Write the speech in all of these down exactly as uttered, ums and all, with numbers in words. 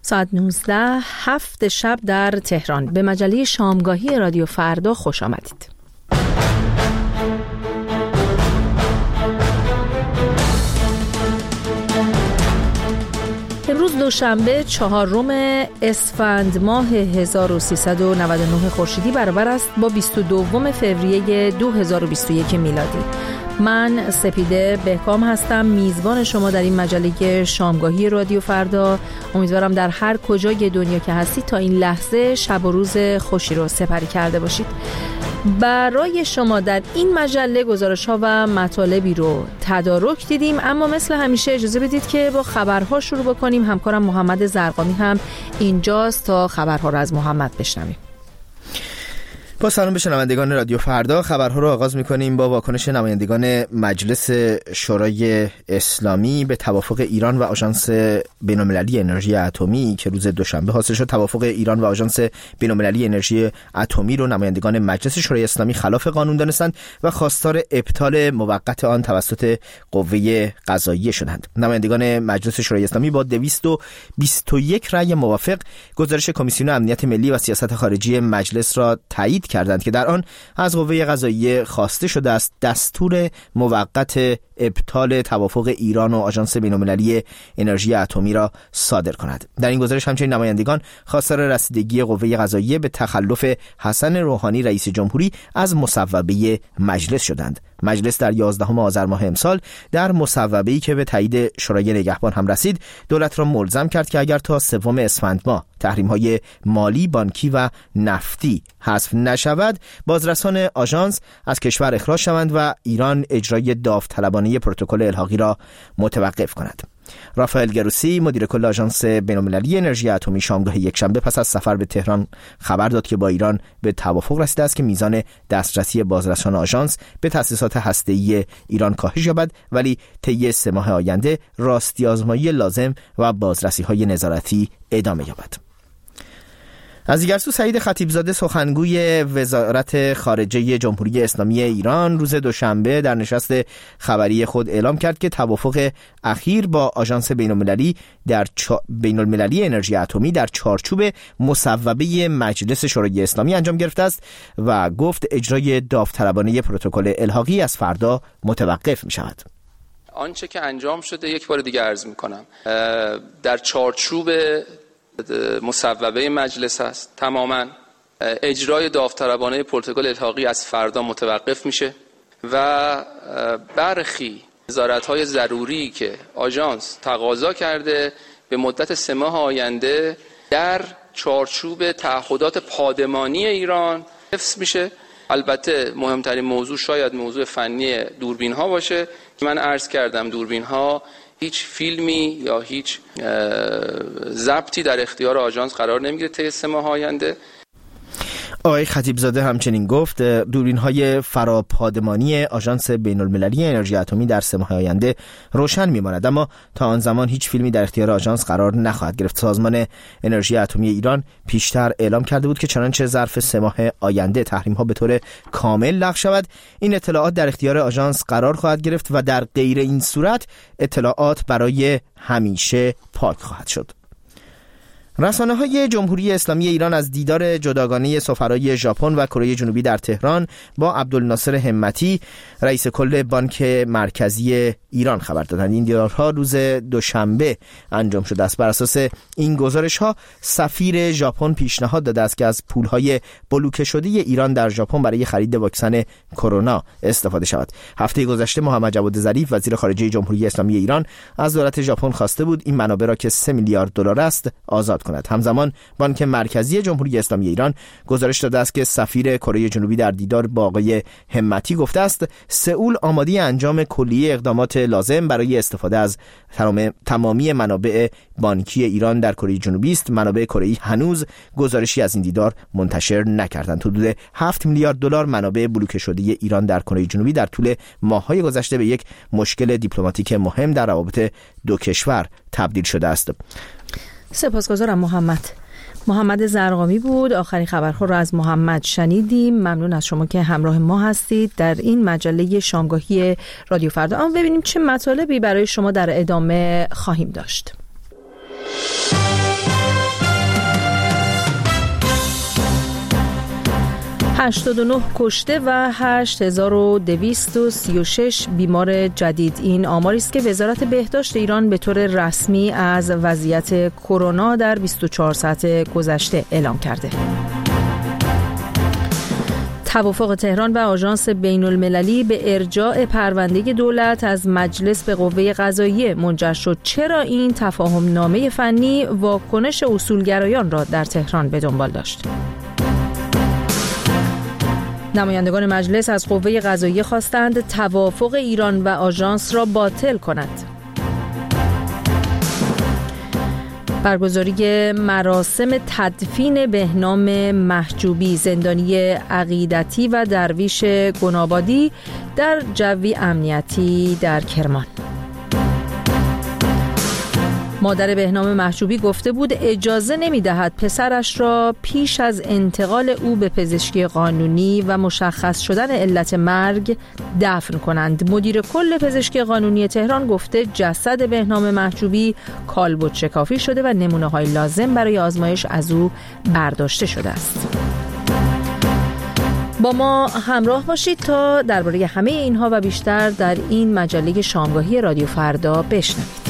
ساعت نوزده هفت شب در تهران. به مجله شامگاهی رادیو فردا خوش آمدید. امروز دوشنبه چهارم اسفند ماه هزار و سیصد و نود و نه خورشیدی برابر است با بیست و دو فوریه دو هزار و بیست و یک میلادی. من سپیده بهکام هستم، میزبان شما در این مجله شامگاهی رادیو فردا. امیدوارم در هر کجای دنیا که هستید تا این لحظه شب و روز خوشی رو سپری کرده باشید. برای شما در این مجله گزارش‌ها و مطالبی رو تدارک دیدیم، اما مثل همیشه اجازه بدید که با خبرها شروع بکنیم. همکارم محمد زرقامی هم اینجاست تا خبرها رو از محمد بشنویم. با سلام به شنوندگان رادیو فردا، خبرها رو آغاز می‌کنیم با واکنش نمایندگان مجلس شورای اسلامی به توافق ایران و آژانس بین‌المللی انرژی اتمی که روز دوشنبه حاصل شد. توافق ایران و آژانس بین‌المللی انرژی اتمی رو نمایندگان مجلس شورای اسلامی خلاف قانون دانستند و خواستار ابطال موقت آن توسط قوه قضاییه شدند. نمایندگان مجلس شورای اسلامی با دویست و بیست و یک رأی موافق گزارش کمیسیون امنیت ملی و سیاست خارجی مجلس را تایید کردند که در آن از قوه قضاییه خواسته شده است دستور موقت ابطال توافق ایران و آژانس بین‌المللی انرژی اتمی را صادر کند. در این گزارش همچنین نمایندگان خواستار رسیدگی قوه قضاییه به تخلف حسن روحانی رئیس جمهوری از مصوبه مجلس شدند. مجلس در یازدهم آذر ماه امسال در مصوبه‌ای که به تایید شورای نگهبان هم رسید، دولت را ملزم کرد که اگر تا سوم اسفند ماه تحریم‌های مالی، بانکی و نفتی حذف نشود، بازرسان آژانس از کشور اخراج شوند و ایران اجرای داوطلبانه پروتکل الحاقی را متوقف کند. رافائل گروسی مدیر کل آژانس بین‌المللی انرژی اتمی شامگاه یکشنبه پس از سفر به تهران خبر داد که با ایران به توافق رسیده است که میزان دسترسی بازرسان آژانس به تأسیسات هسته‌ای ایران کاهش یابد، ولی طی سه ماه آینده راستی‌آزمایی لازم و بازرسی‌های نظارتی ادامه یابد. از دیگر سو سعید خطیبزاده سخنگوی وزارت خارجه جمهوری اسلامی ایران روز دوشنبه در نشست خبری خود اعلام کرد که توافق اخیر با آژانس بین‌المللی در چا... بین‌المللی انرژی اتمی در چارچوب مصوبه مجلس شورای اسلامی انجام گرفته است و گفت اجرای داوطلبانه پروتکل الحاقی از فردا متوقف می شود. آنچه که انجام شده یک بار دیگه عرض می کنم در چارچوب مصوبه مجلس است. تماما اجرای داوطلبانه پروتکل الحاقی از فردا متوقف میشه و برخی نظارت‌های ضروری که آژانس تقاضا کرده به مدت سه ماه آینده در چارچوب تعهدات پادمانی ایران حفظ میشه. البته مهمترین موضوع شاید موضوع فنی دوربین ها باشه که من عرض کردم دوربین ها هیچ فیلمی یا هیچ ضبطی در اختیار آژانس قرار نمیگیره طی سه ماه آینده. آقای خطیبزاده همچنین گفت دوربین‌های فراپادمانی آژانس بین‌المللی انرژی اتمی در سه ماه آینده روشن می‌ماند، اما تا آن زمان هیچ فیلمی در اختیار آژانس قرار نخواهد گرفت. سازمان انرژی اتمی ایران پیشتر اعلام کرده بود که چنانچه ظرف سه ماه آینده تحریم‌ها به طور کامل لغو شود، این اطلاعات در اختیار آژانس قرار خواهد گرفت و در غیر این صورت اطلاعات برای همیشه پاک خواهد شد. رسانه‌های جمهوری اسلامی ایران از دیدار جداگانه سفرای ژاپن و کره جنوبی در تهران با عبدالناصر همتی رئیس کل بانک مرکزی ایران خبر دادند. این دیدارها روز دوشنبه انجام شده است. بر اساس این گزارش‌ها سفیر ژاپن پیشنهاد داده است که از پول‌های بلوکه شده ایران در ژاپن برای خرید واکسن کرونا استفاده شود. هفته گذشته محمد جواد ظریف وزیر خارجه جمهوری اسلامی ایران از دولت ژاپن خواسته بود این منابع را که سه میلیارد دلار است آزاد کند. همزمان بانک مرکزی جمهوری اسلامی ایران گزارش داده است که سفیر کره جنوبی در دیدار با آقای همتی گفته است سئول آماده انجام کلیه اقدامات لازم برای استفاده از تمامی منابع بانکی ایران در کره جنوبی است. منابع کره‌ای هنوز گزارشی از این دیدار منتشر نکردند. حدود هفت میلیارد دلار منابع بلوکه شده ایران در کره جنوبی در طول ماه‌های گذشته به یک مشکل دیپلماتیک مهم در روابط دو کشور تبدیل شده است. سپاسگزارم محمد. محمد زرقامی بود. آخرین خبرها رو از محمد شنیدیم. ممنون از شما که همراه ما هستید در این مجله شامگاهی رادیو فردا. اما ببینیم چه مطالبی برای شما در ادامه خواهیم داشت. هشتاد و نه کشته و هشت هزار و دویست و سی و شش بیمار جدید. این آماری است که وزارت بهداشت ایران به طور رسمی از وضعیت کرونا در بیست و چهار ساعت گذشته اعلام کرده. توافق تهران و آژانس بین المللی به ارجاع پرونده دولت از مجلس به قوه قضاییه منجر شد. چرا این تفاهم نامه فنی واکنش اصولگرایان را در تهران به دنبال داشت؟ نمایندگان مجلس از قوه قضاییه خواستند توافق ایران و آژانس را باطل کند. برگزاری مراسم تدفین بهنام محجوبی، زندانی عقیدتی و درویش گنابادی در جوی امنیتی در کرمان. مادر بهنام محجوبی گفته بود اجازه نمی‌دهد پسرش را پیش از انتقال او به پزشکی قانونی و مشخص شدن علت مرگ دفن کنند. مدیر کل پزشکی قانونی تهران گفته جسد بهنام محجوبی کالبد شکافی شده و نمونه‌های لازم برای آزمایش از او برداشته شده است. با ما همراه باشید تا درباره همه اینها و بیشتر در این مجله شامگاهی رادیو فردا بشنوید.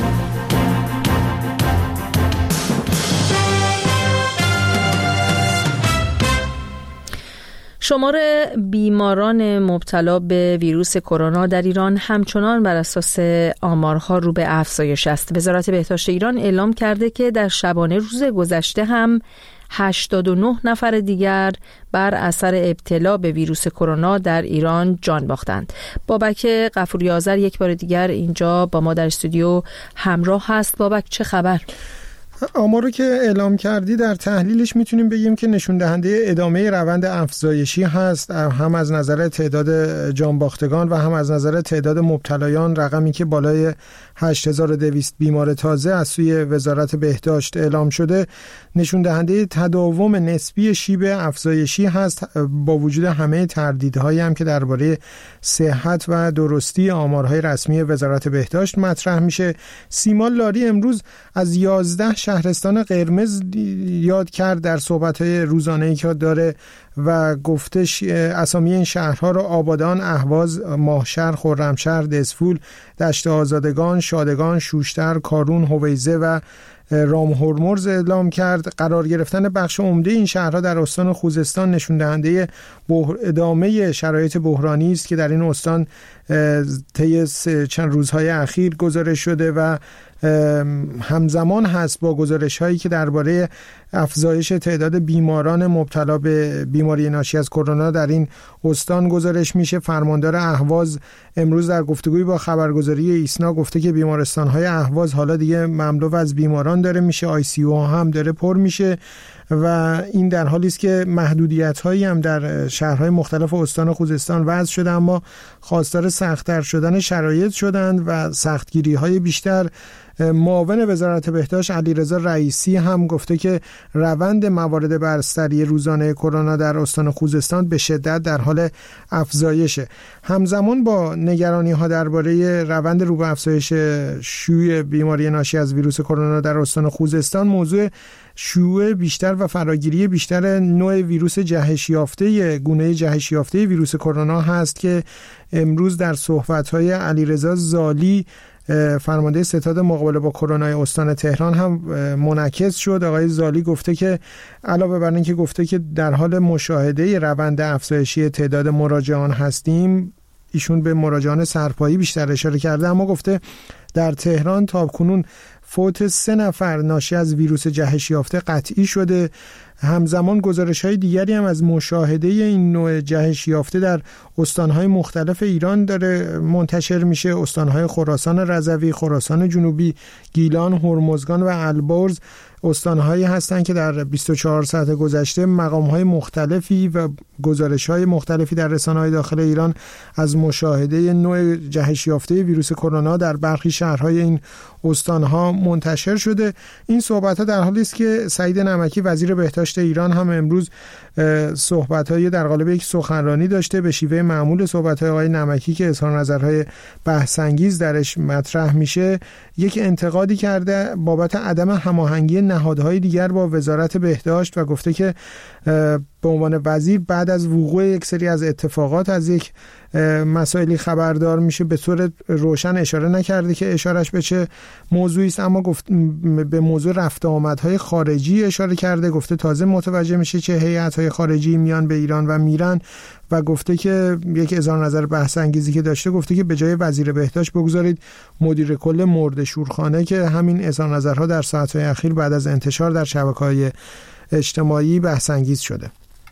شمار بیماران مبتلا به ویروس کرونا در ایران همچنان بر اساس آمارها رو به افزایش است. وزارت بهداشت ایران اعلام کرده که در شبانه روز گذشته هم هشتاد و نه نفر دیگر بر اثر ابتلا به ویروس کرونا در ایران جان باختند. بابک غفوری آذر یک بار دیگر اینجا با ما در استودیو همراه هست. بابک چه خبر؟ آمارو که اعلام کردی در تحلیلش میتونیم بگیم که نشون دهنده ادامه روند افزایشی هست، هم از نظر تعداد جانباختگان و هم از نظر تعداد مبتلایان. رقمی که بالای هشت هزار و دویست بیمار تازه از سوی وزارت بهداشت اعلام شده نشون دهنده تداوم نسبی شیب افزایشی هست، با وجود همه تردیدهایی هم که درباره صحت و درستی آمارهای رسمی وزارت بهداشت مطرح میشه. سیمال لاری امروز از یازده شهرستان قرمز یاد کرد در صحبت‌های روزانه‌ای که داره و گفتش اسامی این شهرها رو آبادان، اهواز، ماهشهر، خرمشهر، دسفول، دشت آزادگان، شادگان، شوشتر، کارون، هویزه و رام هرمرز اعلام کرد. قرار گرفتن بخش عمده این شهرها در استان خوزستان نشون دهنده ادامه شرایط بحرانی است که در این استان طی چند روزهای اخیر گزارش شده و همزمان هست با گزارش هایی که درباره افزایش تعداد بیماران مبتلا به بیماری ناشی از کرونا در این استان گزارش میشه. فرماندار اهواز امروز در گفتگوی با خبرگزاری ایسنا گفته که بیمارستان های اهواز حالا دیگه مملو از بیماران داره میشه، آی سی او هم داره پر میشه و این در حالی است که محدودیت هایی هم در شهرهای مختلف استان خوزستان وضع شده، اما خواستار سخت‌تر شدن شرایط شدند و سختگیری های بیشتر. معاون وزارت بهداشت علیرضا رئیسی هم گفته که روند موارد بستری روزانه کرونا در استان خوزستان به شدت در حال افزایشه. همزمان با نگرانی ها درباره روند رو به افزایش شیوع بیماری ناشی از ویروس کرونا در استان خوزستان، موضوع شیوع بیشتر و فراگیری بیشتر نوع ویروس جهش یافته گونه جهش یافته ویروس کرونا هست که امروز در صحبت‌های علیرضا زالی فرمانده ستاد مقابله با کرونا استان تهران هم منعکس شد. آقای زالی گفته که علاوه بر اینکه گفته که در حال مشاهده روند افزایشی تعداد مراجعان هستیم، ایشون به مراجعان سرپایی بیشتر اشاره کرده، اما گفته در تهران تاکنون فوت سه نفر ناشی از ویروس جهش یافته قطعی شده. همزمان گزارش‌های دیگری هم از مشاهده این نوع جهش یافته در استان‌های مختلف ایران داره منتشر میشه. استان‌های خراسان رضوی، خراسان جنوبی، گیلان، هرمزگان و البرز استان‌هایی هستند که در بیست و چهار ساعت گذشته مقام‌های مختلفی و گزارش‌های مختلفی در رسانه‌های داخل ایران از مشاهده نوع جهش یافته ویروس کرونا در برخی شهرهای این استان‌ها منتشر شده. این صحبت‌ها در حالی است که سعید نمکی وزیر بهداشت بهداشت ایران هم امروز صحبت‌های در قالب یک سخنرانی داشته به شیوه معمول صحبت‌های آقای نمکی که اظهار نظرهای بحث‌انگیز درش مطرح میشه. یک انتقادی کرده بابت عدم هماهنگی نهادهای دیگر با وزارت بهداشت و گفته که به عنوان وزیر بعد از وقوع یک سری از اتفاقات از یک مسائلی خبردار میشه. به طور روشن اشاره نکرده که اشارش به چه موضوعی است، اما گفت به موضوع رفت آمدهای خارجی اشاره کرده. گفته تازه متوجه میشه چه هیئت‌های خارجی میان به ایران و میرن و گفته که یک اظهار نظر بحث انگیزی که داشته گفته که به جای وزیر بهداشت بگذارید مدیر کل مرده‌شورخانه، که همین اظهار نظرها در ساعت‌های اخیر بعد از انتشار در شبکه‌های اجتماعی بحث انگیز شده.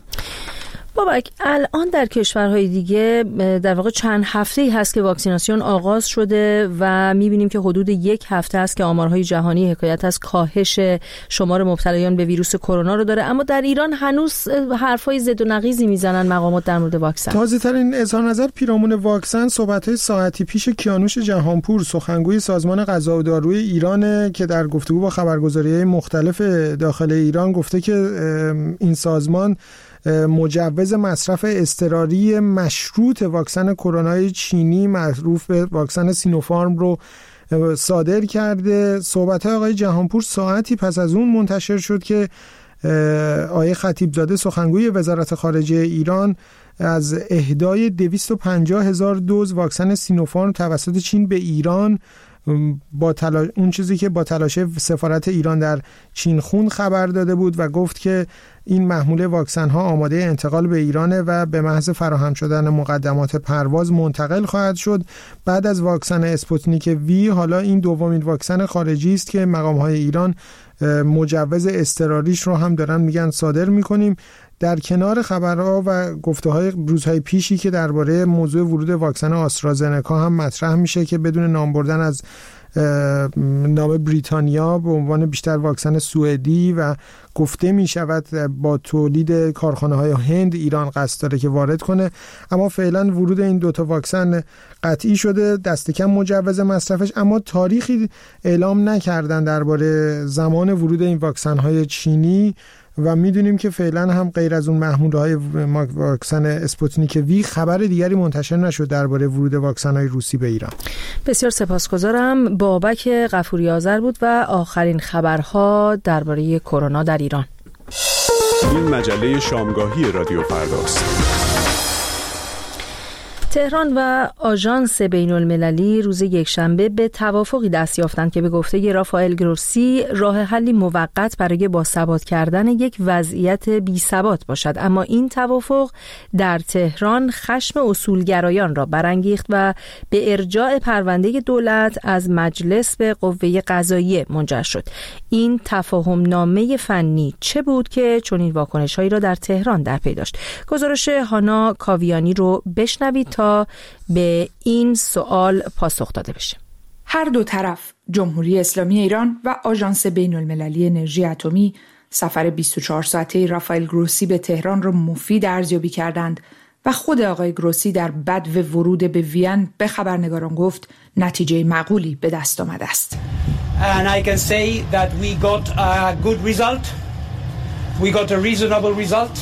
بابک، الان در کشورهای دیگه در واقع چند هفته‌ای هست که واکسیناسیون آغاز شده و می‌بینیم که حدود یک هفته است که آمارهای جهانی حکایت از کاهش شمار مبتلایان به ویروس کرونا رو داره، اما در ایران هنوز حرفای ضد و نقیضی میزنن مقامات در مورد واکسن. تازه‌ترین اظهار نظر پیرامون واکسن صحبت‌های ساعتی پیش کیانوش جهانپور، سخنگوی سازمان غذا و داروی ایران، که در گفتگو با خبرگزاری‌های مختلف داخل ایران گفته که این سازمان مجوز مصرف اضطراری مشروط واکسن کرونای چینی معروف به واکسن سینوفارم رو صادر کرده. صحبت‌های آقای جهانپور ساعتی پس از اون منتشر شد که آقای خطیبزاده سخنگوی وزارت خارجه ایران از اهدای دویست و پنجاه هزار دوز واکسن سینوفارم توسط چین به ایران با تلاش اون چیزی که با تلاش سفارت ایران در چین خون خبر داده بود و گفت که این محموله واکسن ها آماده انتقال به ایرانه و به محض فراهم شدن مقدمات پرواز منتقل خواهد شد. بعد از واکسن اسپوتنیک وی حالا این دومین واکسن خارجی است که مقام های ایران مجوز اضطراریش رو هم دارن میگن صادر میکنیم. در کنار خبرها و گفته‌های روزهای پیشی که درباره موضوع ورود واکسن آسترازنکا هم مطرح میشه که بدون نام بردن از نام بریتانیا به عنوان بیشتر واکسن سوئدی و گفته می شود با تولید کارخانه‌های هند ایران قصد داره که وارد کنه، اما فعلا ورود این دوتا واکسن قطعی شده، دست کم مجوز مصرفش، اما تاریخی اعلام نکردن درباره زمان ورود این واکسن‌های چینی و میدونیم که فعلا هم غیر از اون محموله‌های واکسن اسپوتنیک وی خبر دیگری منتشر نشد درباره ورود واکسن‌های روسی به ایران. بسیار سپاسگزارم. بابک غفوری آذر بود و آخرین خبرها درباره کرونا در ایران. این مجله شامگاهی رادیو فرداست. تهران و آژانس بین المللی روز یکشنبه به توافقی دست یافتند که به گفته رافائل گروسی راه حلی موقت برای باثبات کردن یک وضعیت بی ثبات باشد، اما این توافق در تهران خشم اصولگرایان را برانگیخت و به ارجاع پرونده دولت از مجلس به قوه قضاییه منجر شد. این تفاهم نامه فنی چه بود که چنین واکنش‌هایی را در تهران در پی داشت؟ گزارش هانا کاویانی رو بشنوید تا به این سوال پاسخ داده بشه. هر دو طرف، جمهوری اسلامی ایران و آژانس بین المللی انرژی اتمی، سفر بیست و چهار ساعته رافائل گروسی به تهران را مفید ارزیابی کردند و خود آقای گروسی در بدو ورود به وین به خبرنگاران گفت نتیجه معقولی به دست آمده است. And I can say that we got a good result. We got a reasonable result.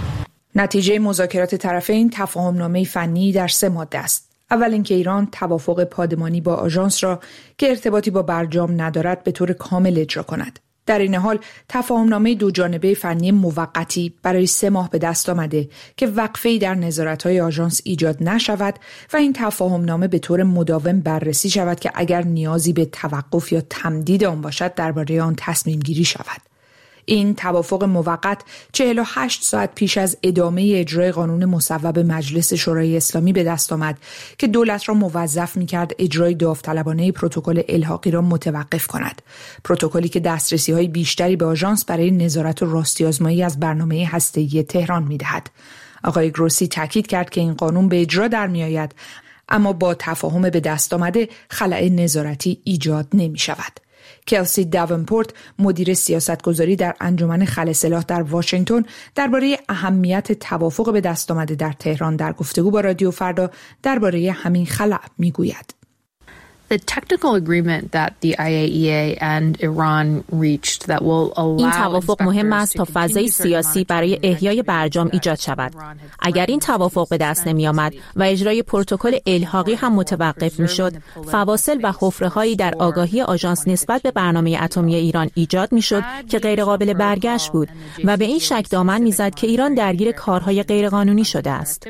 نتیجه مذاکرات طرفین تفاهمنامه فنی در سه ماده است. اول اینکه ایران توافق پادمانی با آژانس را که ارتباطی با برجام ندارد به طور کامل اجرا کند. در این حال تفاهمنامه دو جانبه فنی موقتی برای سه ماه به دست آمده که وقفه‌ای در نظارت‌های آژانس ایجاد نشود و این تفاهمنامه به طور مداوم بررسی شود که اگر نیازی به توقف یا تمدید آن باشد درباره آن تصمیم گیری شود. این توافق موقت چهل و هشت ساعت پیش از ادامه اجرای قانون مصوب مجلس شورای اسلامی به دست آمد که دولت را موظف می‌کرد اجرای داوطلبانه پروتکل الحاقی را متوقف کند. پروتکلی که دسترسی‌های بیشتری به آژانس برای نظارت و راستی‌آزمایی از برنامه هسته‌ای تهران می‌دهد. آقای گروسی تاکید کرد که این قانون به اجرا در می‌آید، اما با تفاهم به دست آمده خلأ نظارتی ایجاد نمی‌شود. کلسی داونپورت، مدیر سیاستگذاری در انجمن خلع سلاح در واشنگتن، درباره اهمیت توافق به دست آمده در تهران در گفتگو با رادیو فردا درباره همین خلأ میگوید. a technical agreement that the I A E A and Iran reached that will allow این توافق مهم است تا فضای سیاسی برای احیای برجام ایجاد شود. اگر این توافق به دست نمی آمد و اجرای پروتکل الحاقی هم متوقف می شد، فواصل و حفره‌هایی در آگاهی آژانس نسبت به برنامه اتمی ایران ایجاد می شد که غیرقابل برگشت بود و به این شک دامن می زد که ایران درگیر کارهای غیرقانونی شده است.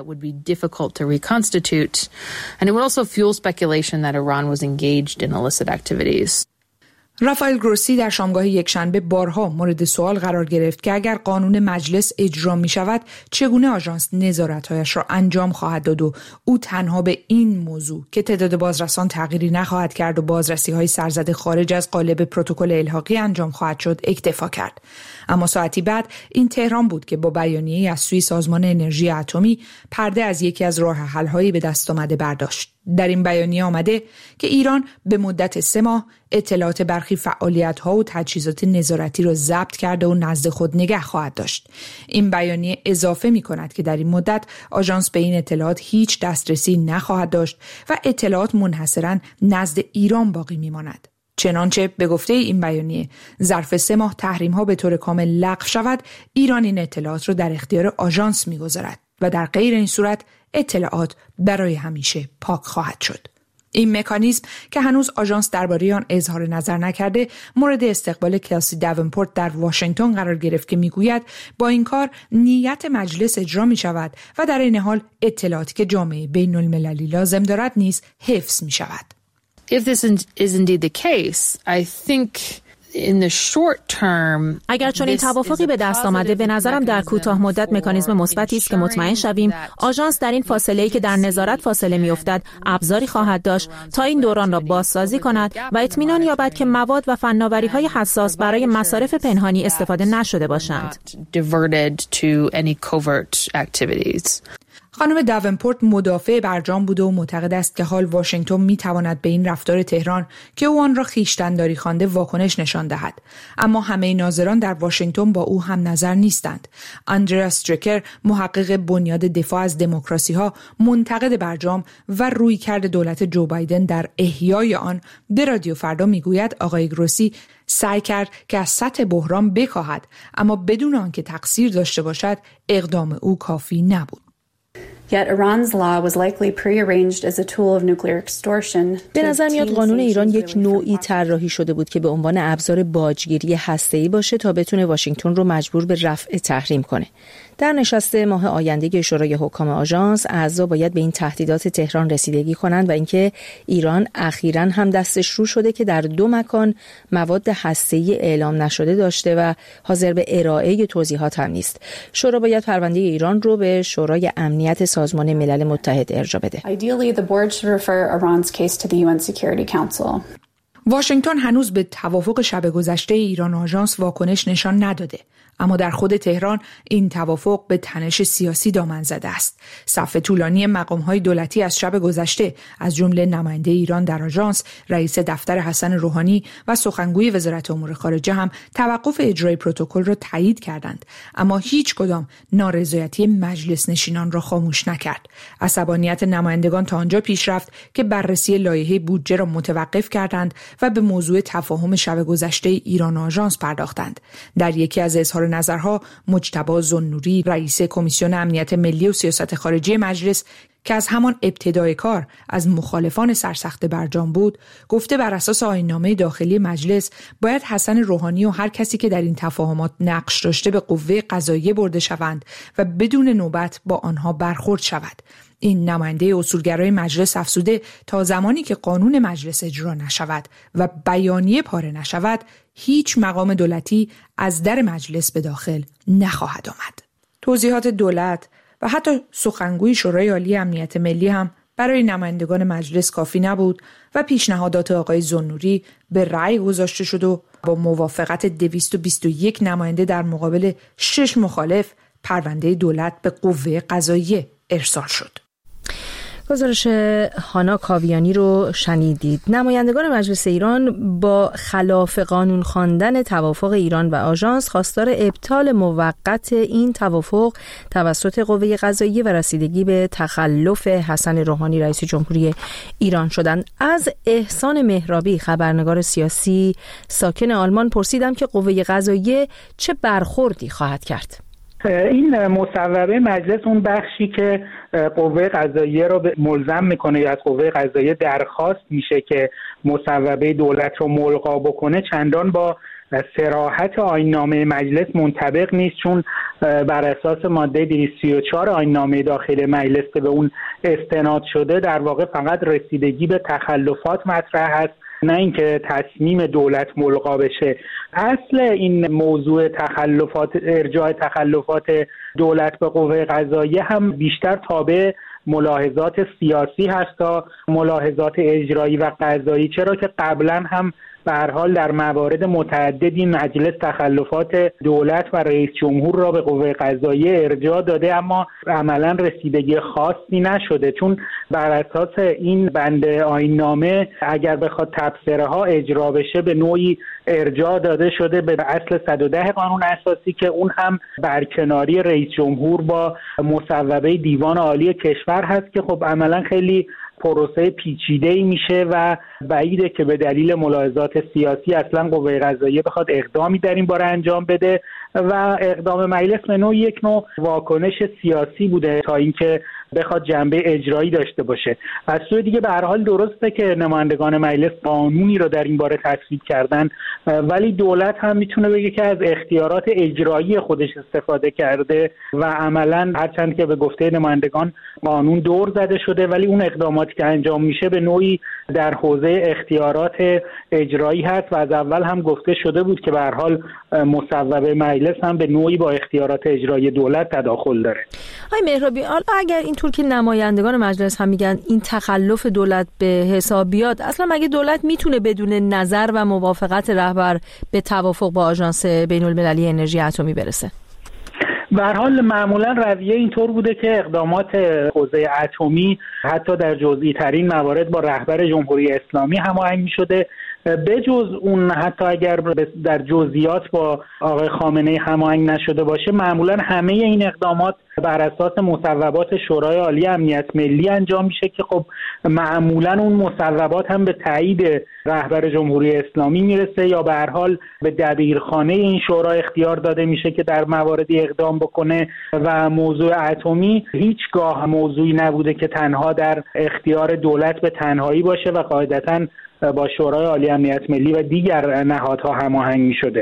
Iran was engaged in illicit activities. رافائل گروسی در شامگاه یکشنبه بارها مورد سوال قرار گرفت که اگر قانون مجلس اجرا می شود چگونه آژانس نظارت‌هایش را انجام خواهد داد و او تنها به این موضوع که تعداد بازرسان تغییری نخواهد کرد و بازرسی‌های سرزده خارج از قالب پروتکل الحاقی انجام خواهد شد اکتفا کرد. اما ساعتی بعد این تهران بود که با بیانیه‌ای از سوی سازمان انرژی اتمی پرده از یکی از راه حل‌هایی به دست آمده برداشت. در این بیانیه آمده که ایران به مدت سه ماه اطلاعات برخی فعالیت‌ها و تجهیزات نظارتی را ضبط کرده و نزد خود نگه خواهد داشت. این بیانیه اضافه می‌کند که در این مدت آژانس به این اطلاعات هیچ دسترسی نخواهد داشت و اطلاعات منحصراً نزد ایران باقی می‌ماند. چنانچه به گفته این بیانیه ظرف سه ماه تحریم‌ها به طور کامل لغو شود، ایران این اطلاعات را در اختیار آژانس می‌گذارد و در غیر این صورت اطلاعات برای همیشه پاک خواهد شد. این مکانیزم که هنوز آژانس درباره آن اظهار نظر نکرده، مورد استقبال کلسی داونپورت در واشنگتن قرار گرفت که میگوید با این کار نیت مجلس اجرا می شود و در این حال اطلاعاتی که جامعه بین المللی لازم دارد نیز حفظ می شود. If this is indeed the case, I think in the short term, اگر چون این توافقی به دست آمده، به نظرم در کوتاه مدت مکانیزم مثبتی است که مطمئن شویم آژانس در این فاصله‌ای که در نظارت فاصله می‌افتد ابزاری خواهد داشت تا این دوران را بازسازی کند و اطمینان یابد که مواد و فناوری‌های حساس برای مصارف پنهانی استفاده نشده باشند. خانم داونپورت مدافع برجام بوده و معتقد است که حال واشنگتن می‌تواند به این رفتار تهران که او آن را خویشتن‌داری خوانده واکنش نشان دهد. اما همه ناظران در واشنگتن با او هم نظر نیستند. آندریا استریکر، محقق بنیاد دفاع از دموکراسی‌ها، منتقد برجام و رویکرد دولت جو بایدن در احیای آن، به رادیو فردا میگوید آقای گروسی سعی کرد که از سطح بحران بکاهد، اما بدون آنکه تقصیر داشته باشد اقدام او کافی نبود. Yet Iran's law was likely prearranged as a tool of nuclear extortion. به نظر میاد قانون ایران یک نوعی طراحی شده بود که به عنوان ابزار باجگیری هسته‌ای باشه تا بتونه واشنگتن رو مجبور به رفع تحریم کنه. در نشست ماه آینده شورای حکام آژانس، اعضا باید به این تهدیدات تهران رسیدگی کنند و اینکه ایران اخیراً هم دستش رو شده که در دو مکان مواد هسته‌ای اعلام نشده داشته و حاضر به ارائه توضیحات هم نیست. شورا باید پرونده ایران رو به شورای امنیت سازمان ملل متحد ارجاع بده. Ideally, the board should refer Iran's case to the یو ان Security Council. واشنگتن هنوز به توافق شب گذشته ایران آژانس واکنش نشان نداده، اما در خود تهران این توافق به تنش سیاسی دامن زده است. صف طولانی مقام‌های دولتی از شب گذشته، از جمله نماینده ایران در آژانس، رئیس دفتر حسن روحانی و سخنگوی وزارت امور خارجه هم توقف اجرای پروتکل را تایید کردند، اما هیچ کدام نارضایتی مجلس نشینان را خاموش نکرد. عصبانیت نمایندگان تا آنجا پیش رفت که بررسی لایحه بودجه را متوقف کردند و به موضوع تفاهم شب گذشته ایران آژانس پرداختند. در یکی از اظهار نظرها، مجتبی ذوالنوری، رئیس کمیسیون امنیت ملی و سیاست خارجی مجلس که از همان ابتدای کار از مخالفان سرسخت برجام بود، گفته بر اساس آیین‌نامه داخلی مجلس باید حسن روحانی و هر کسی که در این تفاهمات نقش داشته به قوه قضاییه برده شوند و بدون نوبت با آنها برخورد شود. این نماینده اصولگرای مجلس افزوده تا زمانی که قانون مجلس اجرا نشود و بیانیه پاره نشود، هیچ مقام دولتی از در مجلس به داخل نخواهد آمد. توضیحات دولت و حتی سخنگوی شورای عالی امنیت ملی هم برای نمایندگان مجلس کافی نبود و پیشنهادات آقای ذوالنوری به رأی گذاشته شد و با موافقت دویست و بیست و یک نماینده در مقابل شش مخالف، پرونده دولت به قوه قضاییه ارسال شد. گزارش هانا کاویانی رو شنیدید. نمایندگان مجلس ایران با خلاف قانون خواندن توافق ایران و آژانس خواستار ابطال موقت این توافق توسط قوه قضاییه و رسیدگی به تخلف حسن روحانی رئیس جمهوری ایران شدند. از احسان مهرابی خبرنگار سیاسی ساکن آلمان پرسیدم که قوه قضاییه چه برخوردی خواهد کرد. این مصوبه مجلس اون بخشی که قوه قضاییه رو ملزم میکنه یا از قوه قضاییه درخواست میشه که مصوبه دولت رو ملغا بکنه چندان با صراحت آیین‌نامه مجلس منطبق نیست، چون بر اساس ماده دویست و سی و چهار آیین‌نامه داخل مجلس که به اون استناد شده در واقع فقط رسیدگی به تخلفات مطرح هست، نه اینکه تصمیم دولت ملغا بشه. اصل این موضوع تخلفات، ارجاع تخلفات دولت به قوه قضاییه هم بیشتر تابع ملاحظات سیاسی هست تا ملاحظات اجرایی و قضایی، چرا که قبلا هم به هر حال در موارد متعددی مجلس تخلفات دولت و رئیس جمهور را به قوه قضاییه ارجاع داده، اما عملا رسیدگی خاصی نشده، چون بر اساس این بند آیین‌نامه اگر بخواد تبصره ها اجرا بشه به نوعی ارجاع داده شده به اصل صد و ده قانون اساسی که اون هم برکناری رئیس جمهور با مصوبه دیوان عالی کشور هست که خب عملا خیلی پروسه پیچیده‌ای میشه و بعیده که به دلیل ملاحظات سیاسی اصلا قوه قضاییه بخواد اقدامی در این باره انجام بده و اقدام مجلس به نوع یک نوع واکنش سیاسی بوده تا اینکه بخواد جنبه اجرایی داشته باشه. از سوی دیگه به هر حال درسته که نمایندگان مجلس قانونی رو در این باره تصویب کردن، ولی دولت هم میتونه بگه که از اختیارات اجرایی خودش استفاده کرده و عملا هرچند که به گفته نمایندگان قانون دور زده شده، ولی اون اقداماتی که انجام میشه به نوعی در حوزه اختیارات اجرایی هست و از اول هم گفته شده بود که به هر حال مصوبه مجلس هم به نوعی با اختیارات اجرایی دولت تداخل داره. آقای مهرابی، اگر اینطور که نمایندگان مجلس هم میگن این تخلف دولت به حساب بیاد، اصلا مگه دولت میتونه بدون نظر و موافقت رهبر به توافق با آژانس بین‌المللی انرژی اتمی برسه؟ به هر حال معمولا رویه اینطور بوده که اقدامات حوزه اتمی حتی در جزئی ترین موارد با رهبر جمهوری اسلامی هماهنگ می‌شده، بجز اون حتی اگر در جزئیات با آقای خامنه‌ای هماهنگ نشده باشه معمولا همه این اقدامات بر اساس مصوبات شورای عالی امنیت ملی انجام میشه که خب معمولا اون مصوبات هم به تایید رهبر جمهوری اسلامی میرسه یا به هر حال به دبیرخانه این شورا اختیار داده میشه که در مواردی اقدام بکنه و موضوع اتمی هیچگاه موضوعی نبوده که تنها در اختیار دولت به تنهایی باشه و قاعدتاً با شورای عالی امنیت ملی و دیگر نهادها هماهنگ می‌شده.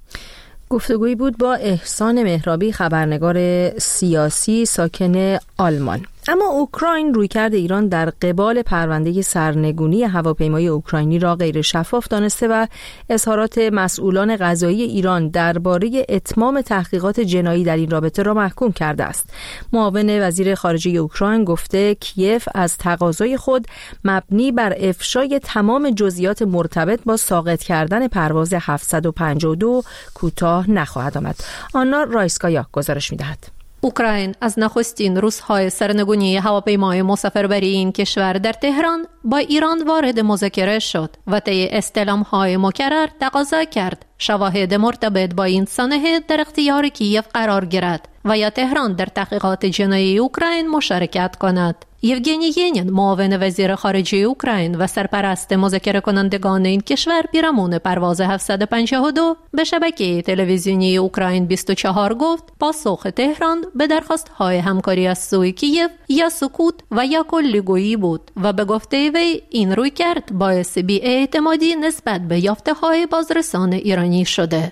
گفتگویی بود با احسان مهرابی خبرنگار سیاسی ساکن آلمان. اما اوکراین رویکرد ایران در قبال پرونده سرنگونی هواپیمای اوکراینی را غیر شفاف دانسته و اظهارات مسئولان قضایی ایران درباره اتمام تحقیقات جنایی در این رابطه را محکوم کرده است. معاون وزیر خارجه اوکراین گفته کیف از تقاضای خود مبنی بر افشای تمام جزئیات مرتبط با ساقط کردن پرواز هفتصد و پنجاه و دو کوتاه نخواهد آمد. آنا رایسکایا گزارش می‌دهد. اوکراین از نخستین روزهای سرنگونی هواپیمای مسافربری این کشور در تهران با ایران وارد مذاکره شد و طی استعلام‌های مکرر تقاضا کرد شواهد مرتبط با این سانحه در اختیار کیف قرار گیرد و یا تهران در تحقیقات جنایی اوکراین مشارکت کند. یوگنی ینین معاون وزیر خارجه اوکراین و سرپرست مذاکره کنندگان این کشور پیرامون پرواز هفتصد و پنجاه و دو به شبکه تلویزیونی اوکراین بیست و چهار گفت پاسخ تهران به درخواست‌های همکاری از سوی کیف یا سکوت و یا کلیگویی بود و به گفته وی این رویکرد باعث بی‌اعتمادی نسبت به یافته‌های بازرسان ایرانی شده.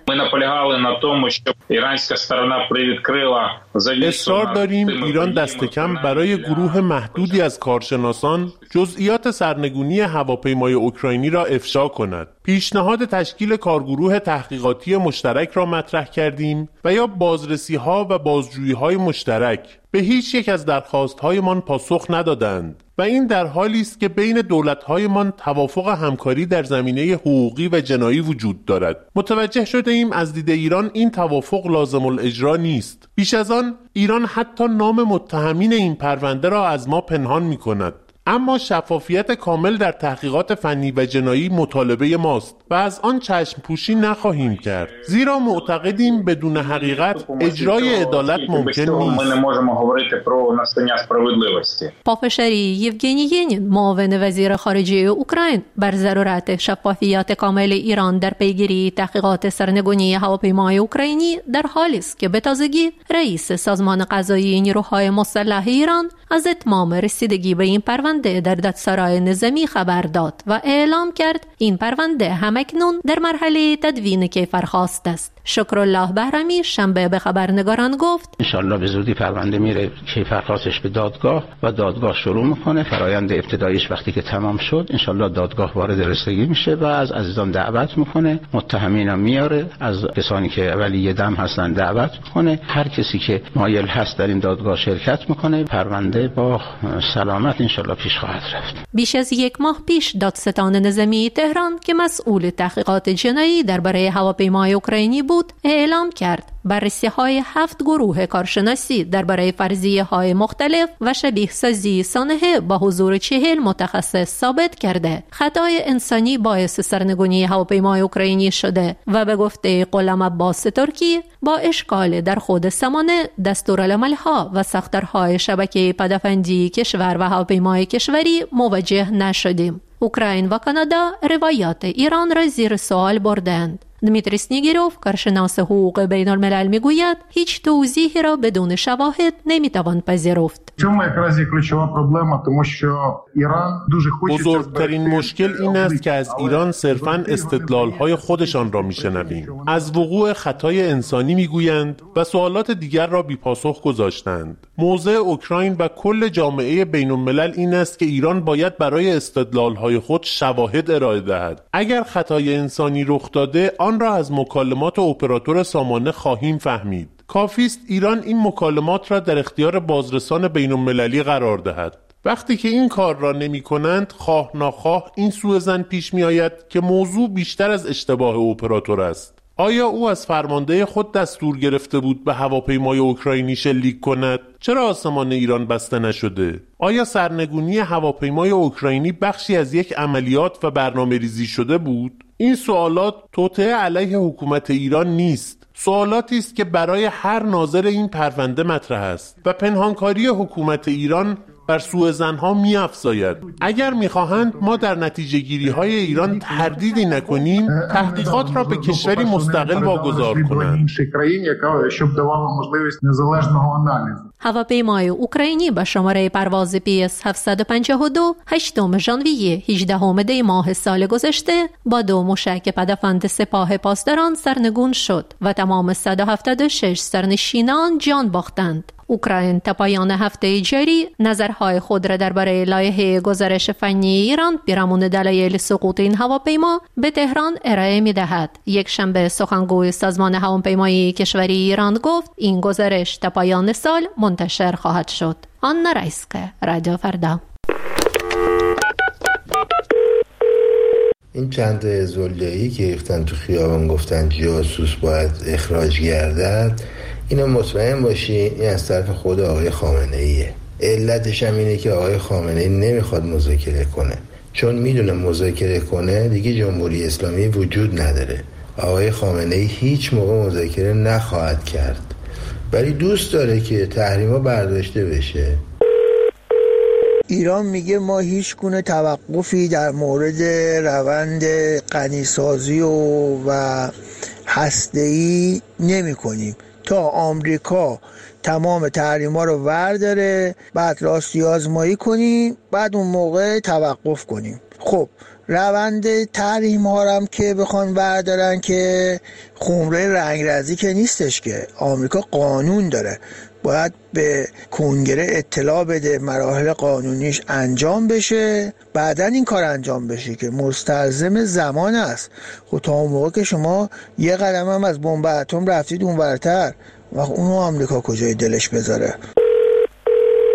اصرار داریم ایران دست کم برای گروه محدودی از کارشناسان جزئیات سرنگونی هواپیمای اوکراینی را افشا کند. پیشنهاد تشکیل کارگروه تحقیقاتی مشترک را مطرح کردیم و یا بازرسی‌ها و بازجویی‌های مشترک. به هیچ یک از درخواست‌هایمان پاسخ ندادند و این در حالی است که بین دولت‌هایمان توافق همکاری در زمینه حقوقی و جنایی وجود دارد. متوجه شده ایم از دید ایران این توافق لازم الاجرا نیست. بیش از آن ایران حتی نام متهمین این پرونده را از ما پنهان می‌کند. اما شفافیت کامل در تحقیقات فنی و جنایی مطالبه ماست و از آن چشم پوشی نخواهیم کرد، زیرا معتقدیم بدون حقیقت اجرای عدالت ممکن نیست. پافشاری یوگنی ینین، معاون وزیر خارجه اوکراین، بر ضرورت شفافیت کامل ایران در پیگیری تحقیقات سرنگونی هواپیمای اوکراینی در حالی است که به تازگی رئیس سازمان قضایی نیروهای مسلح ایران از اتمام رسیدگی به این پرونده در دادسرای نظامی خبر داد و اعلام کرد این پرونده همکنون در مرحله تدوین کیفرخواست است. شکرالله بهرمی شنبه به خبرنگاران گفت انشالله به زودی پرونده میره کیفرخواستش به دادگاه و دادگاه شروع میکنه. فرایند ابتداییش وقتی که تمام شد انشالله دادگاه وارد رسیدگی میشه و از عزیزان دعوت میکنه، متهمینا میاره، از کسانی که ولی دم هستن دعوت میکنه، هر کسی که مایل هست در این دادگاه شرکت میکنه. پرونده با سلامت انشالله پیش خواهد رفت. بیش از یک ماه پیش دادستان نظامی تهران که مسئول تحقیقات جنایی درباره هواپیمای اوکراینی بود اعلام کرد بررسی های هفت گروه کارشناسی درباره فرضیه های مختلف و شبیه سازی سانحه با حضور چهل متخصص ثابت کرده خطای انسانی باعث سرنگونی هواپیمای اوکراینی شده و به گفته غلام عباس ترکی با اشکال در خود سامانه، دستورالعمل‌ها و ساختارهای شبکه پدافندی کشور و هواپیمای کشوری مواجه نشدیم. اوکراین و کانادا روایات ایران را زیر سوال بردند. دمیتری سنیگیروف، کارشناس حقوق بین الملل، میگوید هیچ توضیحی را بدون شواهد نمیتوان پذیرفت. بزرگترین مشکل این است که از ایران صرفاً استدلال‌های خودشان را میشنویم. از وقوع خطای انسانی میگویند و سوالات دیگر را بی پاسخ گذاشتند. موضع اوکراین و کل جامعه بین الملل این است که ایران باید برای استدلال‌های خود شواهد ارائه دهد. اگر خطای انسانی رخ داده آن را از مکالمات اپراتور سامانه خواهیم فهمید. کافی است ایران این مکالمات را در اختیار بازرسان بین المللی قرار دهد. وقتی که این کار را نمی کنند، خواه ناخواه این سوء ظن پیش می آید که موضوع بیشتر از اشتباه اپراتور است. آیا او از فرمانده خود دستور گرفته بود به هواپیمای اوکراینی شلیک کند؟ چرا آسمان ایران بسته نشده؟ آیا سرنگونی هواپیمای اوکراینی بخشی از یک عملیات و برنامه ریزی شده بود؟ این سوالات توطئه علیه حکومت ایران نیست. سوالاتی است که برای هر ناظر این پرونده مطرح است و پنهانکاری حکومت ایران بر سوء ظن‌ها می‌افزاید. اگر می‌خواهند ما در نتیجه گیری‌های ایران تردیدی نکنیم، تحقیقات را به کشوری مستقل واگذار کنند. هواپیمای اوکراینی با شماره پرواز پی اس هفتصد و پنجاه و دو هشتم ژانویه هجدهم دی ماه سال گذشته با دو موشک پدافند سپاه پاسداران سرنگون شد و تمام صد و هفتاد و شش سرنشینان جان باختند. اوکراین تا پایان هفته جاری نظرهای خود را درباره لایحه گزارش فنی ایران پیرامون دلایل سقوط این هواپیما به تهران ارائه می‌دهد. یک شنبه سخنگوی سازمان هواپیمایی کشوری ایران گفت این گزارش تا پایان سال منتشر خواهد شد. آنا رایسکه، رادیو فردا. این چند زله‌ای که ریختن تو خیابان گفتن جاسوس باید اخراج گردد، اینو مطمئن باشی این از طرف خود آقای خامنه ایه. علتش هم اینه که آقای خامنه ای نمیخواد مذاکره کنه، چون میدونه مذاکره کنه دیگه جمهوری اسلامی وجود نداره. آقای خامنه ای هیچ موقع مذاکره نخواهد کرد، ولی دوست داره که تحریما برداشته بشه. ایران میگه ما هیچ گونه توقفی در مورد روند غنیسازی و, و هسته‌ای نمی کنیم تا آمریکا تمام تحریما رو ورداره، بعد راستی آزمایی کنیم، بعد اون موقع توقف کنیم. خب روند تحریم ها هم که بخوان بردارن که خمره رنگرزی که نیستش، که آمریکا قانون داره، باید به کنگره اطلاع بده، مراحل قانونیش انجام بشه، بعدن این کار انجام بشه که مستلزم زمان است. خب تا اون موقع که شما یه قدم هم از بمب اتم رفتید اونورتر و اونو آمریکا کجای دلش بذاره؟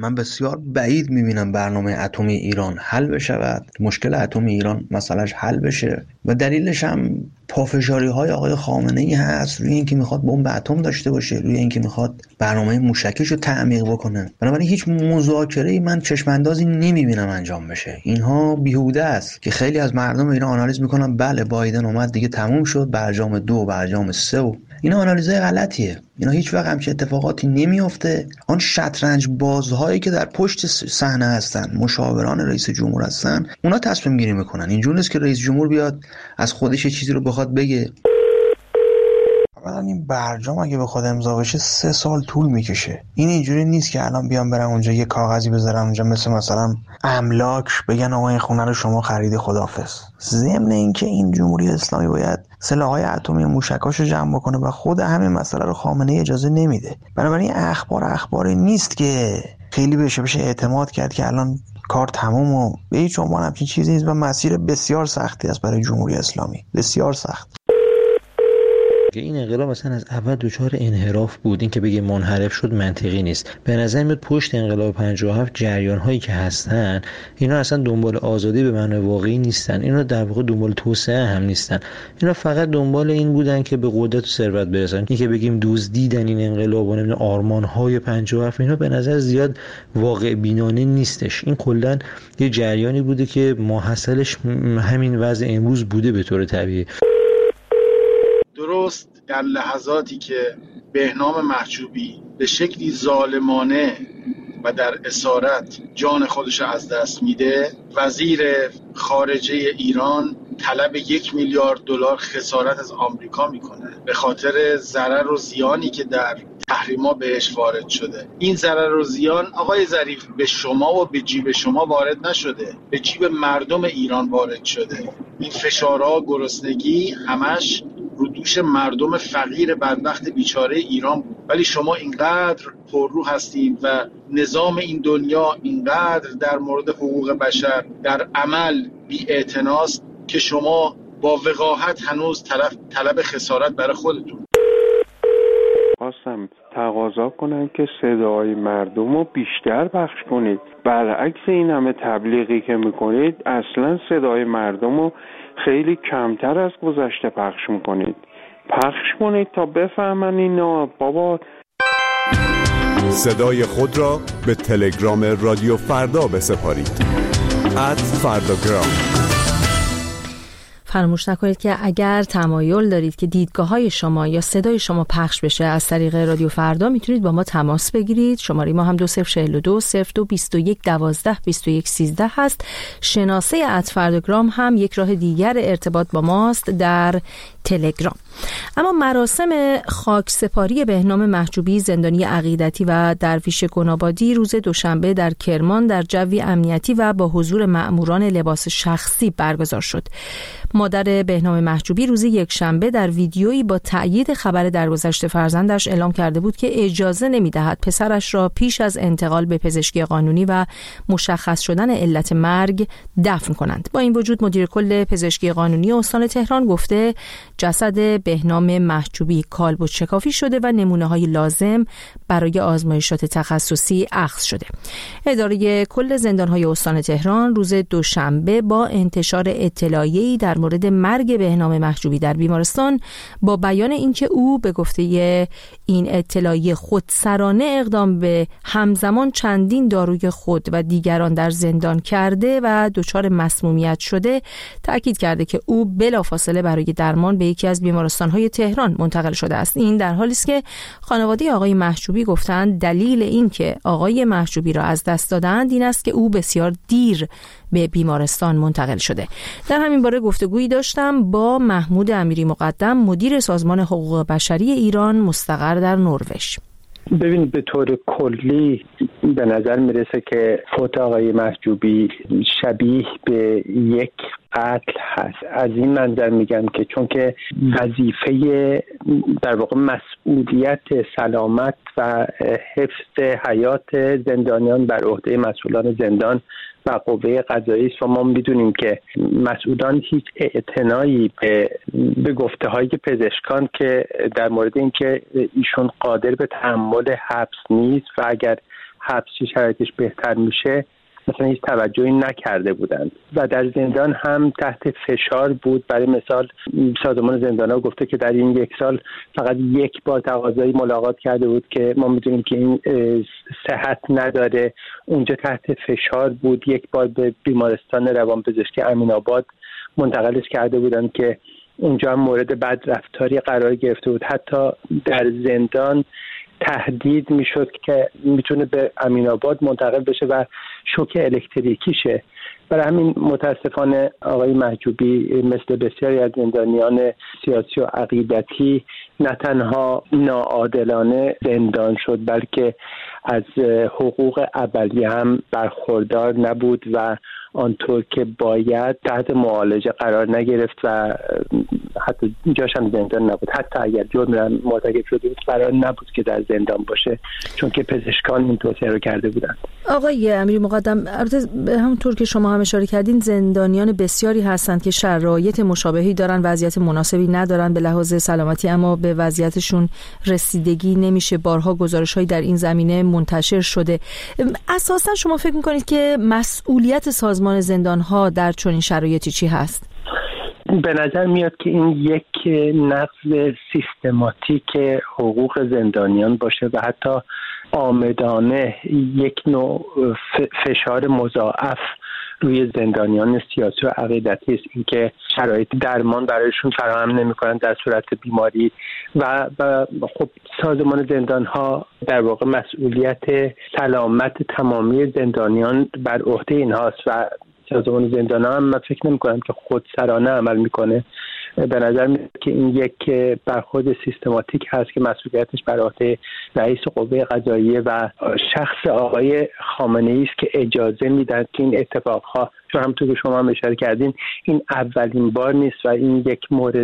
من بسیار بعید میبینم برنامه اتمی ایران حل بشود، مشکل اتمی ایران مسئلهش حل بشه و دلیلش هم پافشاری های آقای خامنه ای هست روی اینکه میخواد بمب اتم داشته باشه، روی اینکه میخواد برنامه موشکیش رو تعمیق بکنه. بنابراین هیچ مذاکره‌ای من چشم اندازی نمیبینم انجام بشه. اینها بیهوده است که خیلی از مردم ایران آنالیز میکنن بله بایدن اومد دیگه تموم شد، برجام دو برجام سه و اینا آنالیزهای غلطیه. اینا هیچ وقت همچین اتفاقاتی نمیفته. آن شطرنج بازهایی که در پشت صحنه هستن، مشاوران رئیس جمهور هستن، اونا تصمیم گیری میکنن. اینجوری نیست که رئیس جمهور بیاد از خودش یه چیزی رو بخواد بگه. اولا این برجام اگه بخواد امضا بشه سه سال طول میکشه. این اینجوری نیست که الان بیان برن اونجا یه کاغذی بذارن اونجا مثل مثلا املاک بگن آقا این خونه رو شما خرید خداحافظ. ضمن اینکه این جمهوری اسلامی باید سلاح‌های اتمی موشکاشو جمع بکنه و خود همین مسئله رو خامنه‌ای اجازه نمیده. بنابراین اخبار اخباری نیست که خیلی بشه بشه اعتماد کرد که الان کار تموم و به هیچ عنوان همچین چیزی نیست و مسیر بسیار سختی است برای جمهوری اسلامی، بسیار سخت. که این انقلاب مثلا از اول دچار انحراف بود، این که بگه منحرف شد منطقی نیست. به نظر میاد پشت انقلاب پنجاه و هفت جریان هایی که هستن اینا اصلا دنبال آزادی به معنای واقعی نیستن، اینا در واقع دنبال توسعه هم نیستن، اینا فقط دنبال این بودن که به قدرت و ثروت برسن. این که بگیم دزدیدن این انقلاب و نمیدونم آرمان های پنجاه و هفت، اینا به نظر زیاد واقع بینانه نیستش. این کلا یه جریانی بوده که ماحصلش همین وضع امروز بوده به طور طبیعی. درست در لحظاتی که بهنام محجوبی به شکلی ظالمانه و در اسارت جان خودش از دست میده، وزیر خارجه ایران طلب یک میلیارد دلار خسارت از آمریکا میکنه به خاطر ضرر و زیانی که در تحریما بهش وارد شده. این ضرر و زیان آقای ظریف به شما و به جیب شما وارد نشده، به جیب مردم ایران وارد شده. این فشارها، گرسنگی همش رو دوش مردم فقیر بدبخت بیچاره ایران بود، ولی شما اینقدر پررو هستید و نظام این دنیا اینقدر در مورد حقوق بشر در عمل بی‌اعتناست که شما با وقاحت هنوز طلب, طلب خسارت برای خودتون. خواستم تقاضا کنم که صدای مردم رو بیشتر پخش کنید. برعکس این همه تبلیغی که میکنید اصلا صدای مردم رو خیلی کمتر از گذشته پخش میکنید. پخش کنید تا بفهمن اینا. بابا صدای خود را به تلگرام رادیو فردا بسپارید. ات فرداگرام. فراموش نکنید که اگر تمایل دارید که دیدگاه های شما یا صدای شما پخش بشه از طریق رادیو فردا، میتونید با ما تماس بگیرید. شماره ما هم دو صفر چهل و دو صفر دو بیست و یک دوازده بیست و یک سیزده هست. شناسه ات فرداگرام هم یک راه دیگر ارتباط با ماست در تلگرام. اما مراسم خاکسپاری بهنام محجوبی، زندانی عقیدتی و درویش گنابادی روز دوشنبه در کرمان در جوی امنیتی و با حضور مأموران لباس شخصی برگزار شد. مادر بهنام محجوبی روز یکشنبه در ویدیویی با تأیید خبر درگذشت فرزندش اعلام کرده بود که اجازه نمی‌دهد پسرش را پیش از انتقال به پزشکی قانونی و مشخص شدن علت مرگ دفن کنند. با این وجود مدیر کل پزشکی قانونی استان تهران گفته جسد بهنام محجوبی کالبد شکافی شده و نمونه‌های لازم برای آزمایشات تخصصی اخذ شده. اداره کل زندان‌های استان تهران روز دوشنبه با انتشار اطلاعیه‌ای در مورد مرگ بهنام محجوبی در بیمارستان با بیان اینکه او به گفته این اطلاعیه خودسرانه اقدام به همزمان چندین داروی خود و دیگران در زندان کرده و دچار مسمومیت شده، تأکید کرده که او بلافاصله برای درمان به یکی از بیمارستان‌های تهران منتقل شده است. این در حالی است که خانواده آقای محجوبی گفتند دلیل این که آقای محجوبی را از دست دادند این است که او بسیار دیر به بیمارستان منتقل شده. در همین باره گفتگویی داشتم با محمود امیری مقدم، مدیر سازمان حقوق بشری ایران مستقر در نروژ. ببینید به طور کلی به نظر میرسه که فوت آقای محجوبی شبیه به یک قتل هست. از این منظر میگم که چون که وظیفه در واقع مسئولیت سلامت و حفظ حیات زندانیان بر عهده مسئولان زندان و قوه قضاییه است و ما میدونیم که مسئولان هیچ اعتنایی به به گفته‌های پزشکان که در مورد اینکه ایشون قادر به تحمل حبس نیست و اگر حبس شرایطش بهتر میشه مثلا هیچ توجهی نکرده بودند و در زندان هم تحت فشار بود. برای مثال سازمان زندان‌ها گفته که در این یک سال فقط یک بار تقاضای ملاقات کرده بود که ما میدونیم که این صحت نداره. اونجا تحت فشار بود. یک بار به بیمارستان روانپزشکی امین‌آباد منتقلش کرده بودند که اونجا هم مورد بدرفتاری قرار گرفته بود. حتی در زندان تهدید میشد که میتونه به امین‌آباد منتقل بشه و شوک الکتریکی شه. برای همین متاسفانه آقای محجوبی مثل بسیاری از زندانیان سیاسی و عقیدتی نه تنها ناعادلانه زندان شد بلکه از حقوق اولیه هم برخوردار نبود و آنطور که باید تحت معالجه قرار نگرفت و حتی جاش هم زندان نبود. حتی اگر جرم مرتکب شده بود قرار نبود که در زندان باشه چون که پزشکان این توصیه رو کرده بودند. آقای امیری مقدم، البته همونطور که شما هم اشاره کردین زندانیان بسیاری هستند که شرایط مشابهی دارن، وضعیت مناسبی ندارن به لحاظ سلامتی، اما به وضعیتشون رسیدگی نمیشه. بارها گزارش‌هایی در این زمینه منتشر شده. اساسا شما فکر می‌کنید که مسئولیت سازمان زندان‌ها در چنین شرایطی چی هست؟ به نظر میاد که این یک نقض سیستماتیک حقوق زندانیان باشه و حتی عامدانه یک نوع فشار مضاعف روی زندانیان سیاسی و عقیدتی است. اینکه شرایط درمان برایشون فراهم نمی‌کنند در صورت بیماری و, و خب سازمان زندان‌ها در واقع مسئولیت سلامت تمامی زندانیان بر عهده اینهاست و سازمان زندان‌ها هم من فکر نمی‌کنم که خودسرانه عمل می‌کنه. به نظر میاد که این یک برخورد سیستماتیک هست که مسئولیتش بر عهده رئیس قوه قضاییه و شخص آقای خامنه‌ای است که اجازه میدن که این اتفاقها، چون همونطور که شما هم اشاره کردین این اولین بار نیست و این یک مورد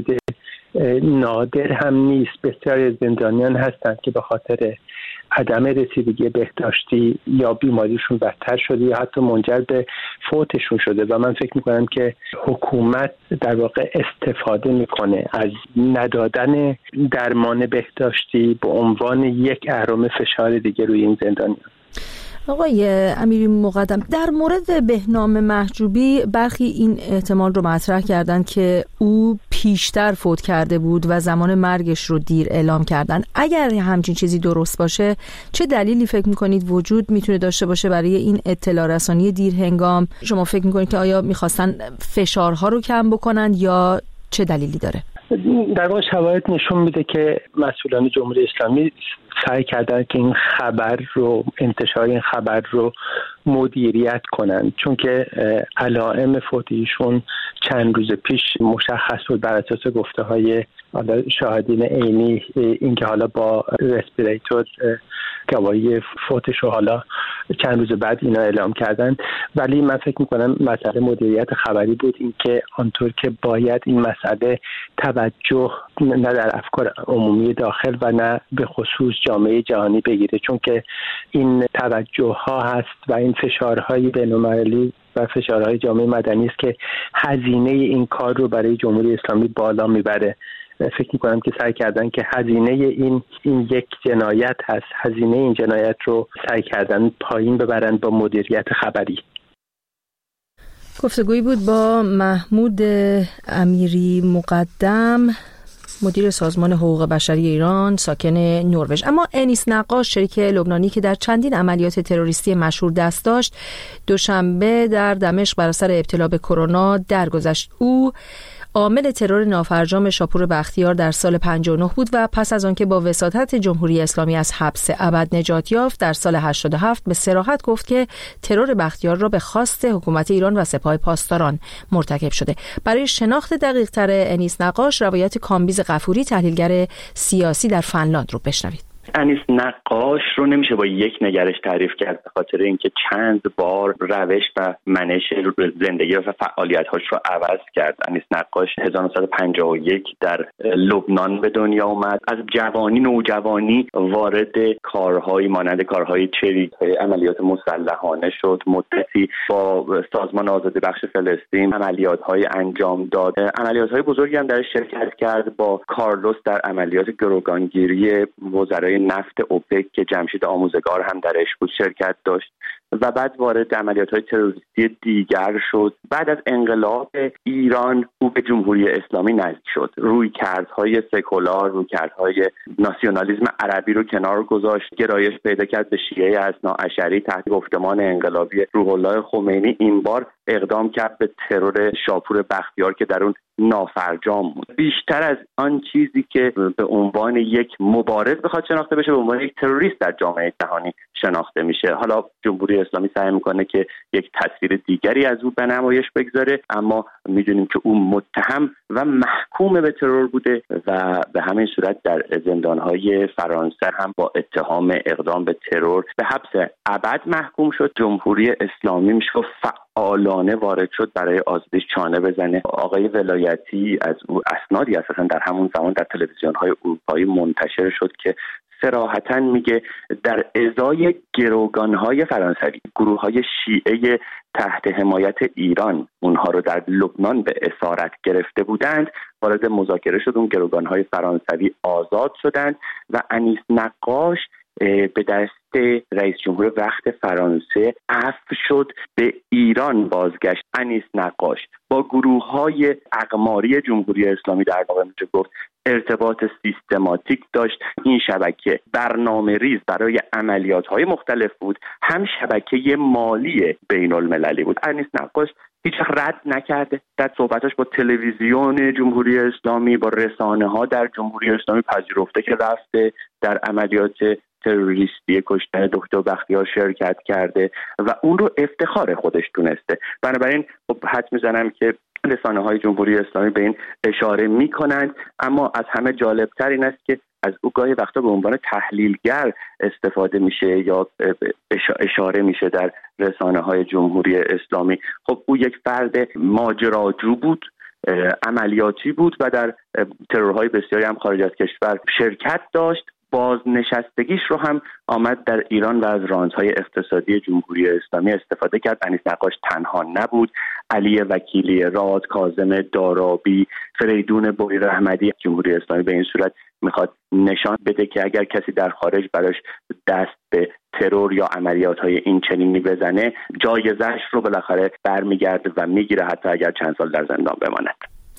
نادر هم نیست. بسیاری زندانیان هستند که به خاطر عدم رسیدگی بهداشتی یا بیماریشون بدتر شده یا حتی منجر به فوتشون شده و من فکر میکنم که حکومت در واقع استفاده میکنه از ندادن درمان بهداشتی به عنوان یک اهرم فشار دیگه روی این زندانیان. آقای امیری مقدم، در مورد بهنام محجوبی برخی این احتمال رو مطرح کردن که او پیشتر فوت کرده بود و زمان مرگش رو دیر اعلام کردن. اگر همچین چیزی درست باشه چه دلیلی فکر میکنید وجود میتونه داشته باشه برای این اطلاع رسانی دیر هنگام؟ شما فکر میکنید که آیا میخواستن فشارها رو کم بکنن یا چه دلیلی داره؟ در واقع شواهد نشون میده که مسئولان جمهوری اسلامی سعی کردن که این خبر رو انتشار این خبر رو مدیریت کنن، چون که علائم فوتیشون چند روز پیش مشخص بود بر اساس گفته های شاهدین عینی، اینکه حالا با رسپیراتور گواهی فوتش رو حالا چند روز بعد اینا اعلام کردن. ولی من فکر میکنم مسئله مدیریت خبری بود، اینکه آنطور که باید این مسئله توجه نه در افکار عمومی داخل و نه به خصوص جامعه جهانی بگیره، چون که این توجه ها هست و این فشارهای بین‌المللی و فشارهای جامعه مدنی است که هزینه این کار رو برای جمهوری اسلامی بالا میبره. فکر میکنم که سعی کردن که هزینه این این یک جنایت هست، هزینه این جنایت رو سعی کردن پایین ببرن با مدیریت خبری. گفتگویی بود با محمود امیری مقدم، مدیر سازمان حقوق بشری ایران ساکن نروژ. اما انیس نقاش، شریک لبنانی که در چندین عملیات تروریستی مشهور دست داشت، دوشنبه در دمشق بر اثر ابتلا به کرونا درگذشت. او عامل ترور نافرجام شاپور بختیار در سال پنجاه و نه بود و پس از آنکه با وساطت جمهوری اسلامی از حبس ابد نجات یافت، در سال هشتاد و هفت به صراحت گفت که ترور بختیار را به خواست حکومت ایران و سپاه پاسداران مرتکب شده. برای شناخت دقیق‌تر انیس نقاش، روایت کامبیز غفوری، تحلیلگر سیاسی در فنلاند رو بشنوید. انیس نقاش رو نمیشه با یک نگرش تعریف کرد، به خاطر اینکه چند بار روش و منش زندگی و فعالیت‌هاش رو عوض کرد. انیس نقاش هزار و نهصد و پنجاه و یک در لبنان به دنیا اومد. از جوانی نوجوانی وارد کارهای مانند کارهای چریک، عملیات مسلحانه شد. مدتی با سازمان آزادی بخش فلسطین عملیات‌های انجام داد. عملیات‌های بزرگی هم در شرکت کرد با کارلوس در عملیات گروگانگیری وزرای کارخانه نفت اوپک که جمشید آموزگار هم درش بود شرکت داشت و بعد وارد عملیات‌های تروریستی دیگر شد. بعد از انقلاب ایران او به جمهوری اسلامی نزدیک شد، رویکردهای سکولار، رویکردهای ناسیونالیسم عربی رو کنار گذاشت، گرایش پیدا کرد به شیعه اثناعشری تحت گفتمان انقلابی روح الله خمینی. این بار اقدام کرد به ترور شاپور بختیار که در اون نافرجام بود. بیشتر از آن چیزی که به عنوان یک مبارز بخواد شناخته بشه، به عنوان یک تروریست در جامعه جهانی شناخته میشه. حالا جمهوری اسلامی سعی میکنه که یک تصویر دیگری از او به نمایش بگذاره، اما میدونیم که او متهم و محکوم به ترور بوده و به همین صورت در زندانهای فرانسه هم با اتهام اقدام به ترور به حبس ابد محکوم شد. جمهوری اسلامی میشه فعالانه وارد شد برای آزادیش چانه بزنه. آقای ولایتی از او اسنادی اساسا در همون زمان در تلویزیون‌های اروپایی منتشر شد که صراحتاً میگه در ازای گروگان‌های فرانسوی، گروه‌های شیعه تحت حمایت ایران اونها رو در لبنان به اسارت گرفته بودند، وارد مذاکره شد، اون گروگان‌های فرانسوی آزاد شدند و انیس نقاش به دست رئیس جمهور وقت فرانسه عفو شد، به ایران بازگشت. انیس نقاش با گروه‌های اقماری جمهوری اسلامی در واقع میشه گفت ارتباط سیستماتیک داشت. این شبکه برنامه ریز برای عملیات‌های مختلف بود، هم شبکه مالی بین المللی بود. انیس نقاش هیچ رد نکرده در صحبتاش با تلویزیون جمهوری اسلامی، با رسانه‌ها در جمهوری اسلامی پذیرفته که رفته در عملیات تروریستی کشتن دکتر بختیار شرکت کرده و اون رو افتخار خودش دونسته. بنابراین خب حد میزنم که رسانه‌های جمهوری اسلامی به این اشاره میکنند، اما از همه جالبتر این است که از او گاهی وقتا به عنوان تحلیلگر استفاده میشه یا اشاره میشه در رسانه‌های جمهوری اسلامی. خب او یک فرد ماجراجو بود، عملیاتی بود و در ترورهای بسیاری هم خارج از کشور شرکت داشت. بازنشستگیش رو هم آمد در ایران و از رانت‌های اقتصادی جمهوری اسلامی استفاده کرد. انیس نقاش تنها نبود، علی وکیلی راد، کاظم دارابی، فریدون بوری رحمتی. جمهوری اسلامی به این صورت میخواد نشان بده که اگر کسی در خارج براش دست به ترور یا عملیات‌های این چنینی بزنه، جایزش رو بالاخره برمیگرده و میگیره، حتی اگر چند سال در زندان بماند.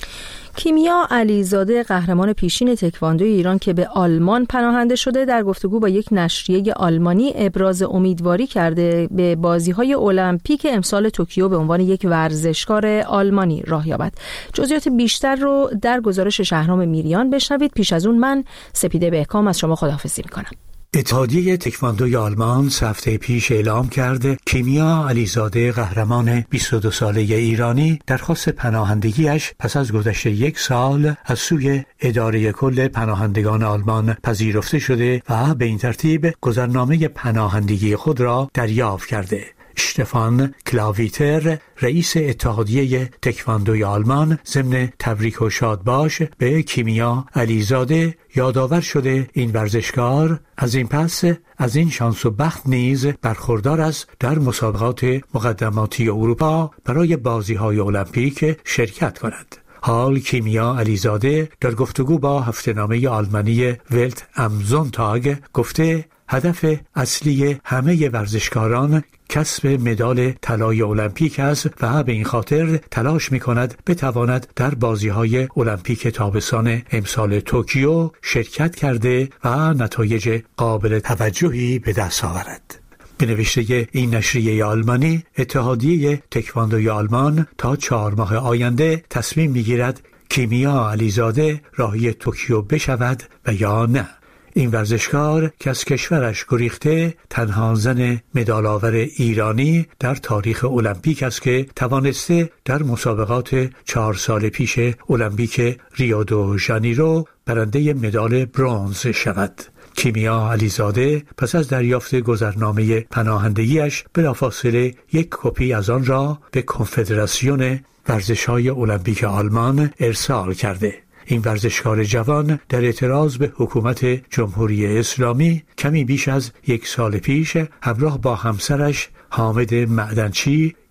کیمیا علیزاده، قهرمان پیشین تکواندوی ایران که به آلمان پناهنده شده، در گفتگو با یک نشریه آلمانی ابراز امیدواری کرده به بازی‌های المپیک امسال توکیو به عنوان یک ورزشکار آلمانی راه یابد. جزئیات بیشتر رو در گزارش شهرام میریان بشنوید. پیش از اون من سپیده بهکام از شما خداحافظی می‌کنم. اتحادیه تکواندوی آلمان هفته پیش اعلام کرده کیمیا علیزاده، قهرمان بیست و دو ساله ایرانی، درخواست پناهندگیش پس از گذشت یک سال از سوی اداره کل پناهندگان آلمان پذیرفته شده و به این ترتیب گذرنامه پناهندگی خود را دریافت کرده. اشتفان کلاویتر، رئیس اتحادیه تکواندوی آلمان، ضمن تبریک و شادباش به کیمیا علیزاده یادآور شده این ورزشکار از این پس از این شانس و بخت نیز برخوردار است در مسابقات مقدماتی اروپا برای بازی‌های المپیک شرکت کند. حال کیمیا علیزاده در گفتگو با هفته‌نامه آلمانی ولت ام زونتاگ گفته هدف اصلی همه ورزشکاران کسب مدال طلای المپیک است و به این خاطر تلاش می‌کند بتواند در بازی‌های المپیک تابستان امسال توکیو شرکت کرده و نتایج قابل توجهی به دست آورد. به نوشته این نشریه آلمانی، اتحادیه تکواندوی آلمان تا چهار ماه آینده تصمیم می‌گیرد کیمیا علیزاده راهی توکیو بشود و یا نه. این ورزشکار که از کشورش گریخته تنها زن مدال‌آور ایرانی در تاریخ المپیک است که توانسته در مسابقات چهار سال پیش المپیک ریو دو ژانیرو برنده مدال برنز شود. کیمیا علیزاده پس از دریافت گذرنامه پناهندگیش بلافاصله یک کپی از آن را به کنفدراسیون ورزش‌های المپیک آلمان ارسال کرده. این ورزشکار جوان در اعتراض به حکومت جمهوری اسلامی کمی بیش از یک سال پیش همراه با همسرش حامد معدنچی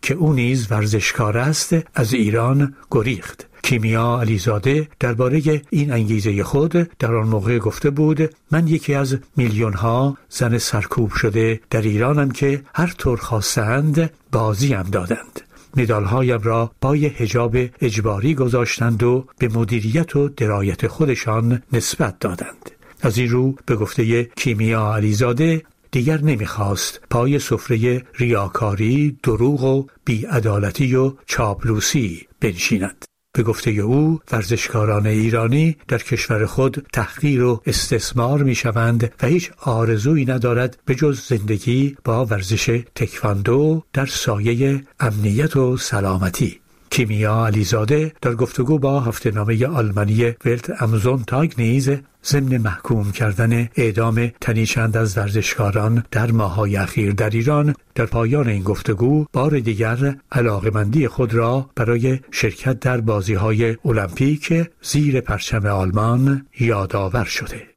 که او نیز ورزشکار است از ایران گریخت. کیمیا علیزاده درباره این انگیزه خود در آن موقع گفته بود: من یکی از میلیون ها زن سرکوب شده در ایرانم که هر طور خواستند بازیم دادند. مدال‌هایم را پای حجاب اجباری گذاشتند و به مدیریت و درایت خودشان نسبت دادند. از این رو به گفته کیمیا علیزاده دیگر نمیخواست پای سفره ریاکاری، دروغ و بی‌عدالتی و چاپلوسی بنشیند. به گفته او ورزشکاران ایرانی در کشور خود تحقیر و استثمار میشوند و هیچ آرزویی ندارد به جز زندگی با ورزش تکواندو در سایه امنیت و سلامتی. کیمیا علیزاده در گفتگو با هفته‌نامه آلمانی ولت امازون تاگ نیز ضمن محکوم کردن اعدام تنی چند از ورزشکاران در ماه‌های اخیر در ایران در پایان این گفتگو بار دیگر علاقمندی خود را برای شرکت در بازی‌های المپیک زیر پرچم آلمان یادآور شده.